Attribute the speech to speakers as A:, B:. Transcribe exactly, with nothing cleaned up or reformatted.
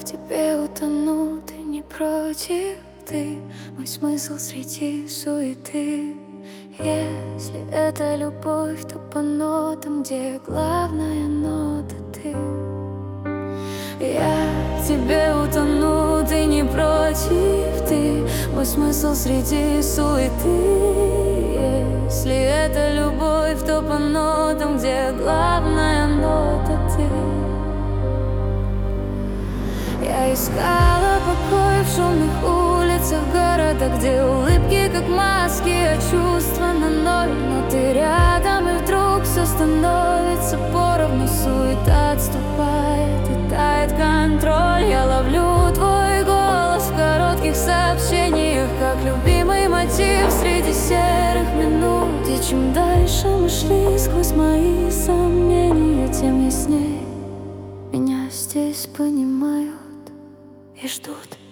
A: тебе утону, ты не против, ты мой смысл среди суеты. Если это любовь, то по нотам, где главная нота ты. Я в тебе утону, ты не против, ты мой смысл среди суеты. Если это любовь, то по нотам, где главная нота ты. Я искала покой в шумных улицах города, где улыбки как маски, а чувства на ноль. Но ты рядом, и вдруг все становится поровну, суета отступает и тает контроль. Я ловлю твой голос в коротких сообщениях, как любимый мотив среди серых минут. И чем дальше мы шли сквозь мои сомнения, тем ясней меня здесь понимают и ждут.